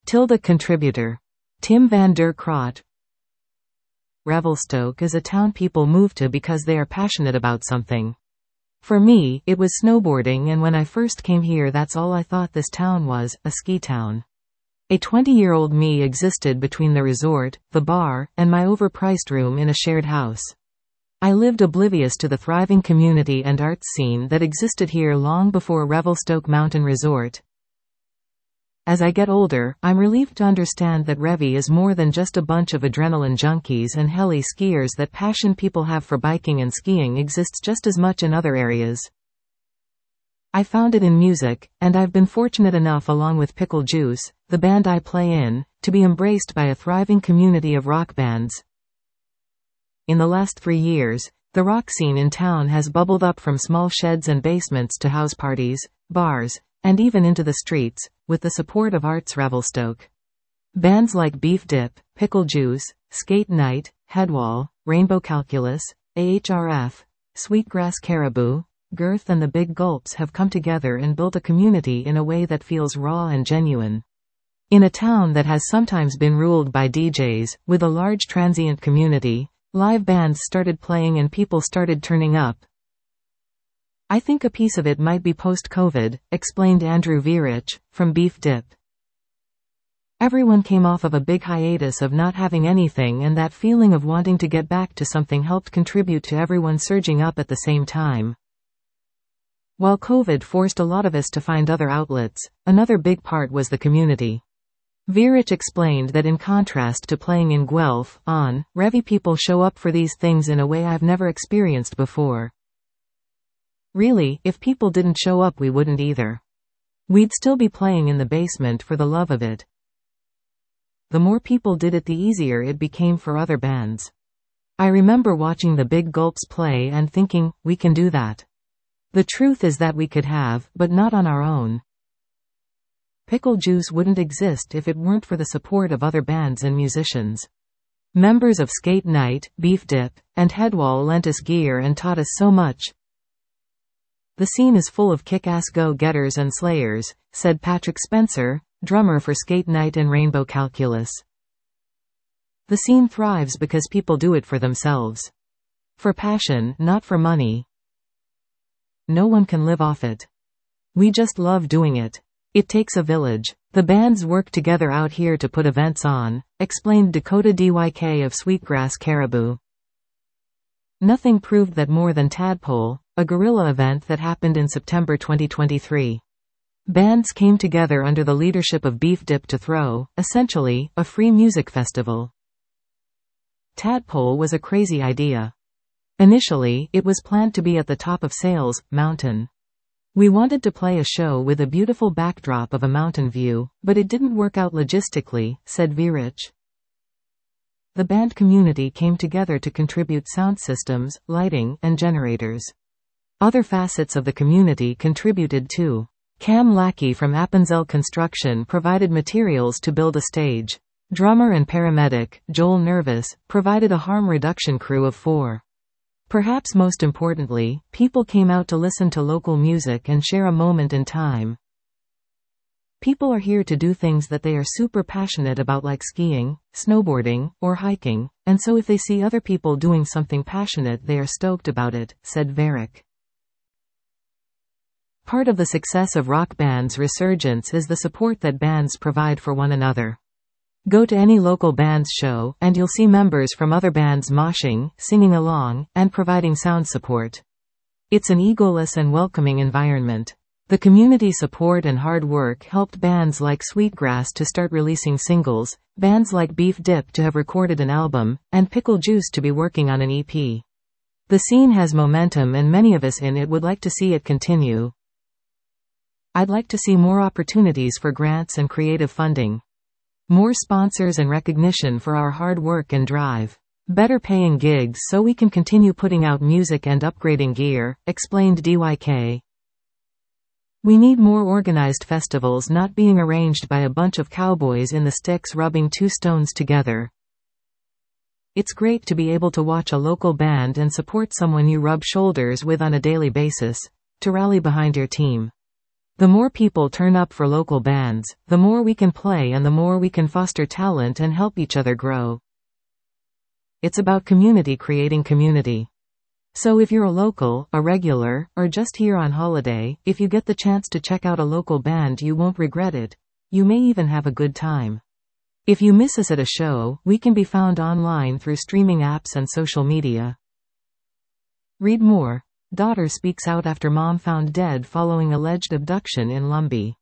Contributor. Tim van der Kraat. Revelstoke is a town people move to because they are passionate about something. For me, it was snowboarding, and when I first came here that's all I thought this town was, a ski town. A 20-year-old me existed between the resort, the bar, and my overpriced room in a shared house. I lived oblivious to the thriving community and arts scene that existed here long before Revelstoke Mountain Resort. As I get older, I'm relieved to understand that Revi is more than just a bunch of adrenaline junkies and heli skiers. That passion people have for biking and skiing exists just as much in other areas. I found it in music, and I've been fortunate enough, along with Pickle Juice, the band I play in, to be embraced by a thriving community of rock bands. In the last 3 years, the rock scene in town has bubbled up from small sheds and basements to house parties, bars, and even into the streets, with the support of Arts Revelstoke. Bands like Beef Dip, Pickle Juice, Skate Night, Headwall, Rainbow Calculus, AHRF, Sweetgrass Caribou, Girth and the Big Gulps have come together and built a community in a way that feels raw and genuine. In a town that has sometimes been ruled by DJs, with a large transient community, live bands started playing and people started turning up. I think a piece of it might be post-COVID, explained Andrew Virich, from Beef Dip. Everyone came off of a big hiatus of not having anything, and that feeling of wanting to get back to something helped contribute to everyone surging up at the same time. While COVID forced a lot of us to find other outlets, another big part was the community. Virich explained that in contrast to playing in Guelph, Revi people show up for these things in a way I've never experienced before. Really, if people didn't show up we wouldn't either. We'd still be playing in the basement for the love of it. The more people did it, the easier it became for other bands. I remember watching the Big Gulps play and thinking, we can do that. The truth is that we could have, but not on our own. Pickle Juice wouldn't exist if it weren't for the support of other bands and musicians. Members of Skate Night, Beef Dip, and Headwall lent us gear and taught us so much. The scene is full of kick-ass go-getters and slayers, said Patrick Spencer, drummer for Skate Night and Rainbow Calculus. The scene thrives because people do it for themselves. For passion, not for money. No one can live off it. We just love doing it. It takes a village. The bands work together out here to put events on, explained Dakota Dyk of Sweetgrass Caribou. Nothing proved that more than Tadpole, a guerrilla event that happened in September 2023. Bands came together under the leadership of Beef Dip to throw, essentially, a free music festival. Tadpole was a crazy idea. Initially, it was planned to be at the top of Sales Mountain. We wanted to play a show with a beautiful backdrop of a mountain view, but it didn't work out logistically, said Virich. The band community came together to contribute sound systems, lighting, and generators. Other facets of the community contributed too. Cam Lackey from Appenzell Construction provided materials to build a stage. Drummer and paramedic, Joel Nervous, provided a harm reduction crew of 4. Perhaps most importantly, people came out to listen to local music and share a moment in time. People are here to do things that they are super passionate about, like skiing, snowboarding, or hiking, and so if they see other people doing something passionate they are stoked about it, said Varick. Part of the success of rock bands' resurgence is the support that bands provide for one another. Go to any local band's show, and you'll see members from other bands moshing, singing along, and providing sound support. It's an egoless and welcoming environment. The community support and hard work helped bands like Sweetgrass to start releasing singles, bands like Beef Dip to have recorded an album, and Pickle Juice to be working on an EP. The scene has momentum and many of us in it would like to see it continue. I'd like to see more opportunities for grants and creative funding. More sponsors and recognition for our hard work and drive. Better paying gigs so we can continue putting out music and upgrading gear, explained DYK. We need more organized festivals, not being arranged by a bunch of cowboys in the sticks rubbing two stones together. It's great to be able to watch a local band and support someone you rub shoulders with on a daily basis, to rally behind your team. The more people turn up for local bands, the more we can play and the more we can foster talent and help each other grow. It's about community creating community. So if you're a local, a regular, or just here on holiday, if you get the chance to check out a local band, you won't regret it. You may even have a good time. If you miss us at a show, we can be found online through streaming apps and social media. Read more. Daughter speaks out after mom found dead following alleged abduction in Lumby.